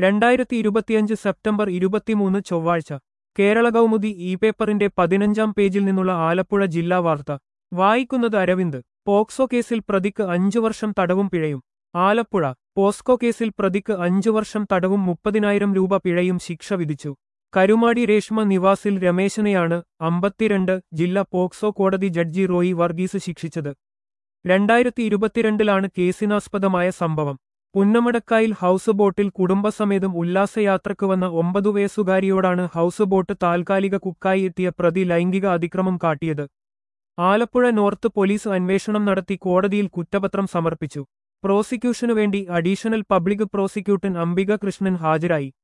2025 September 23 ചൊവ്വാഴ്ച കേരള കൗമുദി ഈ പേപ്പറിന്റെ 15-ാം പേജിൽ നിന്നുള്ള ആലപ്പുഴ ജില്ലാ വാർത്ത വായിക്കുന്നത് അരവിന്ദ്. പോക്സോ കേസിൽ പ്രതിക്ക് 5 വർഷം തടവും പിഴയും. ആലപ്പുഴ പോസ്കോ കേസിൽ പ്രതിക്ക് 5 വർഷം തടവും 30,000 രൂപ പിഴയും ശിക്ഷ വിധിച്ചു. കരുമാടി രേഷ്മ നിവാസിൽ രമേശനെയാണ് 52 ജില്ലാ പോക്സോ കോടതി ജഡ്ജി റോയി വർഗീസ് ശിക്ഷിച്ചത്. 2022-ലാണ് കേസിനാസ്പദമായ സംഭവം. പുന്നമടക്കായിൽ ഹൗസ് ബോട്ടിൽ കുടുംബസമേതം ഉല്ലാസയാത്രക്ക് വന്ന 9 വയസ്സുകാരിയോടാണ് ഹൗസ് ബോട്ട് താൽക്കാലിക കുക്കായി എത്തിയ പ്രതി ലൈംഗിക അതിക്രമം കാട്ടിയത്. ആലപ്പുഴ നോർത്ത് പോലീസ് അന്വേഷണം നടത്തി കോടതിയിൽ കുറ്റപത്രം സമർപ്പിച്ചു. പ്രോസിക്യൂഷനുവേണ്ടി additional public prosecutor Ambika Krishnan ഹാജരായി.